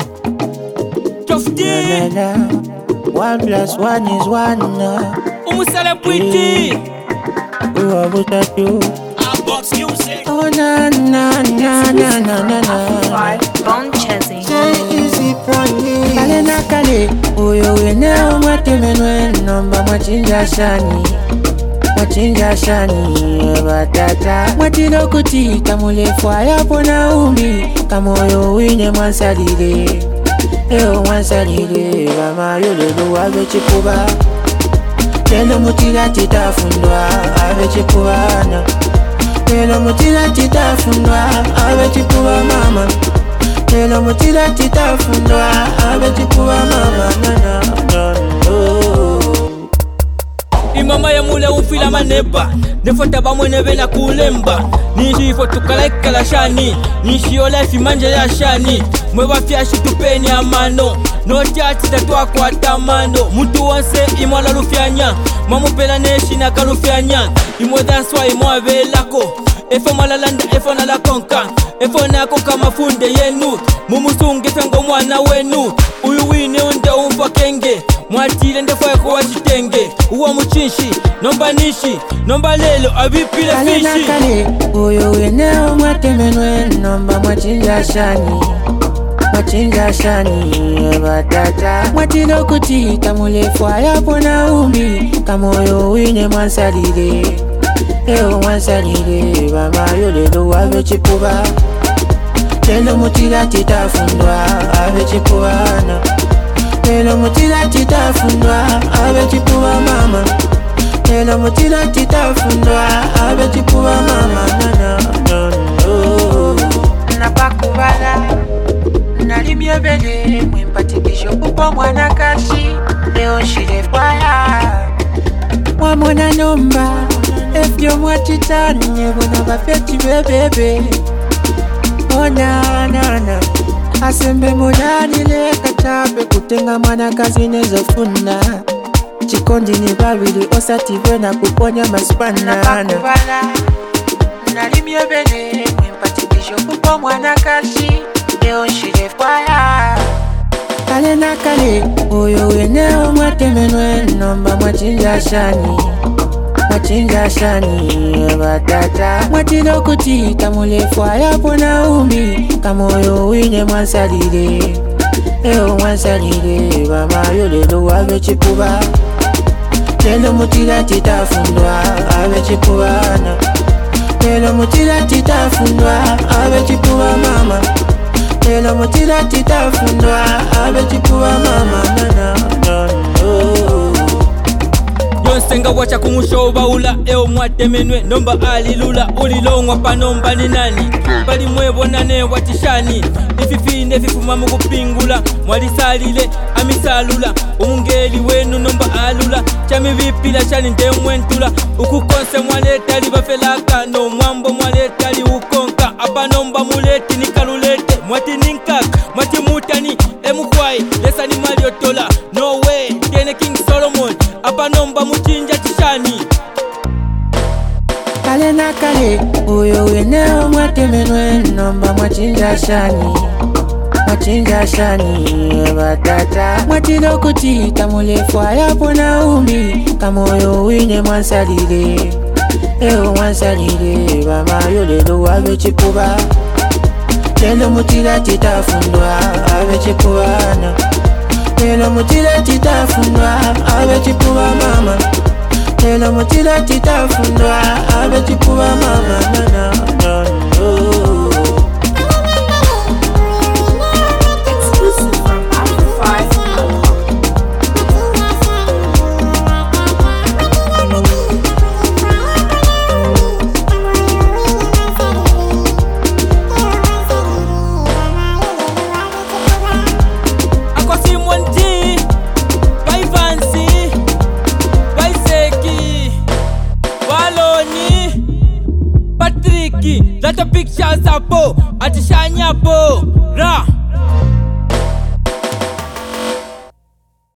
One plus one is one. Umusala pretty. What that do? Box music. Oh na na na na na na na. Bone chasing. Say easy pony. Kale na kale. Uyo weneo mwatemenwe nomba mwachinja shani. Mwachinja shani batata. Mwatilo kuti kamulefwa yapo na umbi. Kamoyo wine mwansalile. Eo mwansalile. Mama yolelo wabe chikuba. Telo mutila titafundwa. Abe chikubana. Telo mutila titafundwa. Abe chikuba mama. Telo mutila titafundwa. Abe chikuba mama. Na na no. Imama ya mule ufila manepa. Nefota bamwene bena kulemba. Nishi ifo tukalaikala shani. Nishi yola ifimanja ya shani. Mweba fiashi tupeni amano. Notiati tatwa kwa tamano. Muntu wanse imwala lufianya. Mamupela neshi na kalufianya. Imwe danswa imwa velako. Efo malalanda efo na la konka. Efo na konka mafunde yenu. Mumusunge fengo mwana wenu. Uyu wine unde umfa kenge. Mwatile ndefo eko wajitenge. Uwa mchinshi, nomba nishi. Nomba lelo abipile fishi. Kale na kale, uyo weneo mwatemenwe nomba mwachinja shani. Mwachinja shani batata. Mwatilo kuti kamulefwa yapo na umbi. Kamoyo wine mwansalile. Eo mwansalile. Mama yolelo wabe chikuba. Telo mutila titafundwa. Abe chikubana. Telo mutila titafundwa. Abe chikuba mama. Telo mutila titafundwa. Abe chikuba mama. Na na no. Napakubala. Nalimye bele. Mwimpatikisho kupo mwana kashi. Leo shile kwaya. Mwamona nomba. Efyo mwachitani. Nyebona bafeti bebebe. Oh na na na. Asembe monani leka chape. Kutenga mwana kazi nezofuna. Chikondi ni babili osative na kuponya maspana. Napakubala. Nalimye bele. Mwimpatikisho kupo mwana kashi. Leo shile kwaya. Kale na kale. Uyo weneo mwatemenwe nomba mwachinja shani. Mwachinja shani batata. Mwatilo kuti kamulefwa yapo na umbi. Kamoyo wine mwansalile. Eo mwansalile. Mama yolelo wabe chikuba. Telo mutila titafundwa. Abe chikubana. Telo mutila titafundwa. Abe chikuba mama. Telo mutila titafundwa. Abe chikuba mama. Na na no. Yonsenga wacha kumusho baula. Eo mwatemenwe nomba alilula. Ulilongwa pa nomba ni nani. Bali mwebo nane watishani. Ififine fifuma mukupingula. Mwalisalile amisalula. Umungeli wenu nomba alula. Chami vipila chani nde mwentula. Ukukonse mwaleta libafelaka. No mwambo mwaleta li ukonka. Apa nomba muleti ni kalulete. Mwati ninkaka, mwati mutani. Emukwai, lesa ni maliotola. No way, tiene King Solomon. Apa nomba muchinja tishani. Kale na kale, uyo weneo mwatemenwe nomba mwachinja shani. Mwachinja shani batata. Mwatilo kuti kamulefwa yapo na umbi. Kamoyo wine mwansalile. Eo mwansalile. Mama yolelo wabe chikuba. Telo mutila titafundwa. Abe chikubana. Telo mutila titafundwa. Abe chikuba mama. Telo mutila titafundwa. Abe chikuba mama. Na na no. Exclusive from Afro5.com. Akosi Mwanji, Bai Vansi, Bai Seki, Waloni, Patriki, Lata Pictures hapo, Atishanya hapo, Ra.